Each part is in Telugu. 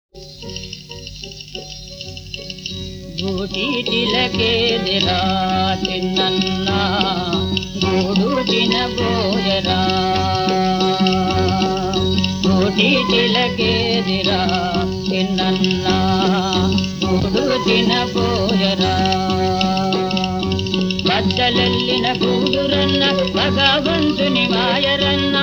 గూటి చిలకేదిరా చిన్నన్నా గూడు తినబోయరా గూటి చిలకేదిరా చిన్నన్నా గూడు తినబోయరా బద్దలెల్లిన గూడురన్న భగవంతుని మాయరన్నా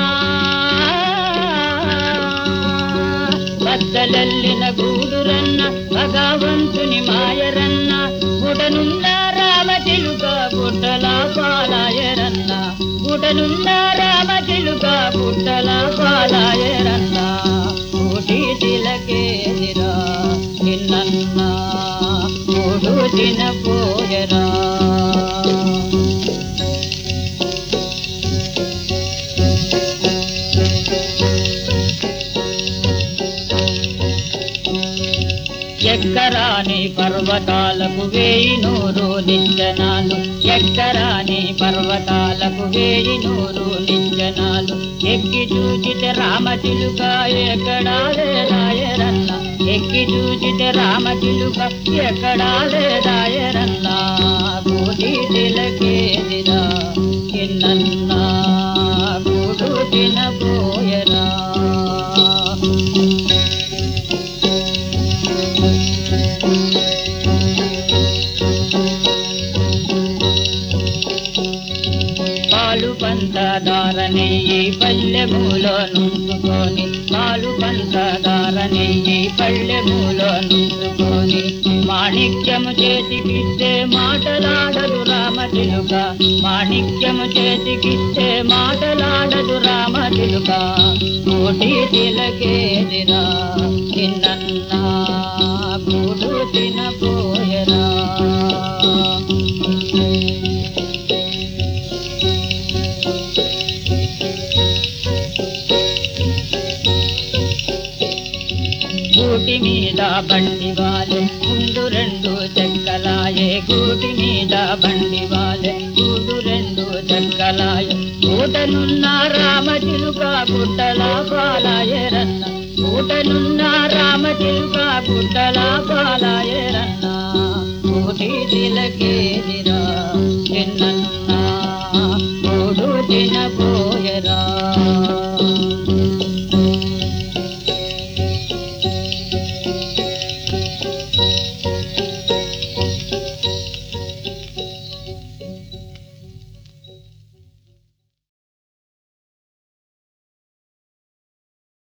బద్దలెల్లిన గూడురన్న భగవంతుని మాయరన్న గుడనున్న రామచిలుక గుట్టల పాలాయరన్న గుడనున్న రామచిలుక గుట్టల పాలాయరన్న గూటి చిలకేదిరా చిన్నన్న గూడు తినబోయరా ఎక్కరాని పర్వతాలకు 1000 నింజనాలు ఎక్కరాని పర్వతాలకు 1000 నింజనాలు ఎక్కి చూచితే రామచిలుక ఎక్కడా లేదాయరన్న ఎక్కి చూచితే రామచిలుక ఎక్కడా లేదాయరన్న గూటి చిలకేదిరా చిన్నన్న గూడు తినబోయరా పాలు పంచదారని ఈ పల్లెములో నుంచుకొని పాలు పంచదారని ఈ పల్లెములో నుంచుకొని మాణిక్యము చేతికిస్తే మాటలాడదు రామచిలుక మాణిక్యము చేతికిస్తే మాటలాడదు రామచిలుక గూటి చిలకేదిరా చిన్నన్నా గూడు తినబోయరా గూటి మీద బండి వాలే ముందు 2 చెక్కలాయే గూటి మీద బండి వాలే ముందు 2 చెక్కలాయే గూటనున్న రామచిలుక గుట్టల పాలాయరన్న గూటనున్న రామచిలుక గుట్టల పాలాయరన్న గూటి చిలకేదిరా చిన్నన్న గూడు తినబో